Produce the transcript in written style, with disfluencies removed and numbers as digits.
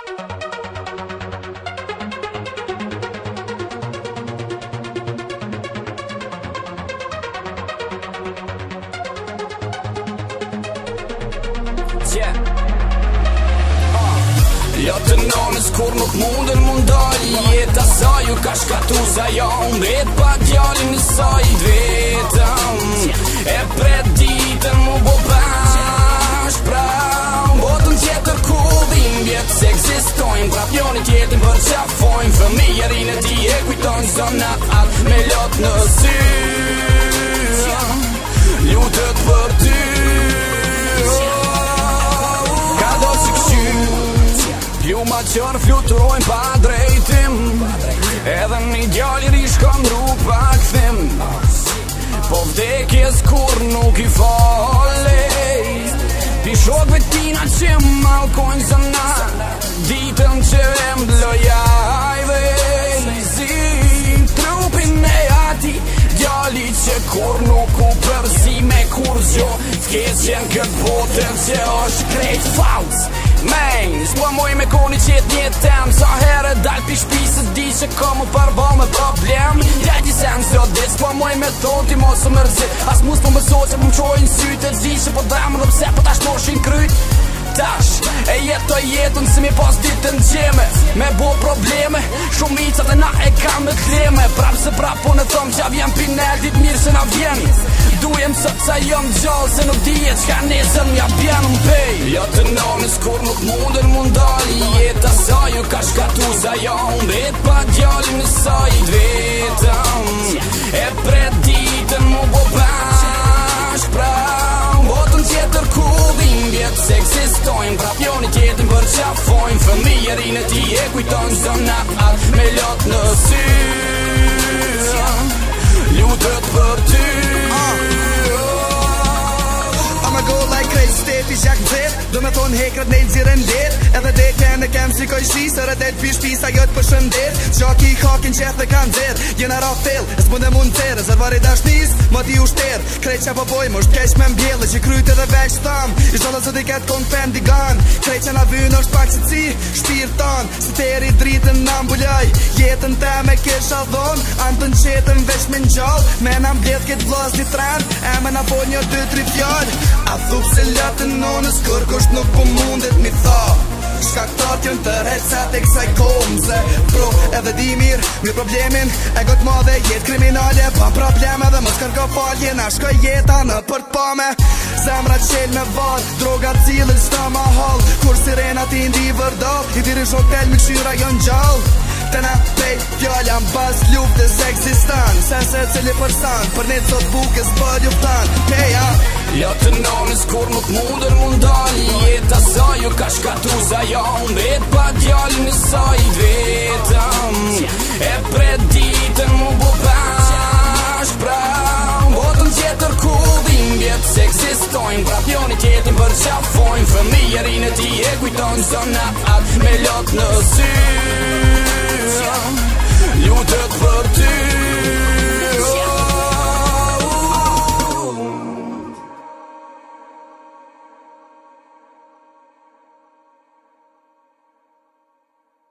Jo të nonës kur nuk mundën mundoj, jeta saj u ka shkatu sa jo mbet pa djallin në saj vetëm. E pret ditën mu bo bash pra botën tjetër ku dhimbjet se eksistojnë, prap njoni tjetin për qafojnë. Fëmijërin e ti e kujtojnë zonat atë me lot në sy, lutët për ty. Ka do që Pluma qërë fluturojnë pa drejtim, edhe një djalli rishkon rrug pa këthim, po vdekjes kur nuk i falej. Pi shokve tina që malkojnë zënat, ditën që e mblojajve zi trupin e ati, djalli që kur nuk u përzi me kur zjo, t'keqen këtë botën që është krejt fals. Men, s'mua moj me koni qet një tem, sa herë dal pi shpisë di që ka mu përbo me problem. Djajti sen s'o dit, s'mua moj me thon ti mos u mërzit, as mus po mëso që po m'qojnë sytë, e zi që po dhemë dhe pse po tash moshin kryt. Tash, e jetoj jetën si mi pas ditën gjeme, me bo probleme, shumicat e na e kam me kleme. Prap se prap po në thom që a vjen pinel, dit mirë se na vjen. Dujem sot sa jom gjallë, se nuk dijet qka nesën mja bjen m'pej. Jo të nonës kur nuk mundën mundal, jeta saj u ka shkatu sa jo mbet pa djallin në saj vetëm. E pret ditën mu bo bash pra botën tjetër ku dhimbjet se eksistojnë, prap njoni tjetin për qafojnë. Fëmijërin e ti e kujtojnë zonat atë me lot në sy, lutët për ty. I'ma go like crazy, stepi qak nëzit, do me thonë hekrat nejnë ziren lit, edhe dekën e kem si koj shi, sërët e t'pi shpisa jo t'për shëndet, qaki i hakin qeth dhe kanë zir, jena ra fill, e s'mund e mund tërë, zërvari dashnis, ma ti u shter, krejt që po boj, mosht keq me mbjellë, që kryt edhe veç tham, i shala sot i ketë kon pendigan, krejt që na vynë është pak që ci, shpirë tan, si teri dritën na mbuljaj, jetën te me kisha dhon, antën qetën veç me njall, me na mbledh këtë vlas një tren, e me na po një 2-3 fjall. A thup se latën nonës kërkusht nuk po mundet mi tha, shkaktar t'jën të recat e kësaj komze. Bro, edhe di mirë, mirë problemin e got madhe, jet kriminale, pa probleme dhe mos kërko falje, na shkoj jeta në për t'pame. Zemra qel me val, droga cilën s'ta ma hall, kur sirena ti ndi vërdall, i diri shok tel mi këshyra jon gjall. Të na pej fjalla m'bas luftës eksistan, se cili përsan, për një sot bukës për juftan, peja. Jo të nonës kur nuk mundën mundal, jeta saj u ka shkatu sa jo mbet pa djallin në saj vetëm. E pret ditën mu bo bash pra botën tjetër ku dhimbjet se eksistojnë, prap njoni tjetin për qafojnë. Fëmijërin e ti e kujtojnë zonat atë me lot në sy, lutët për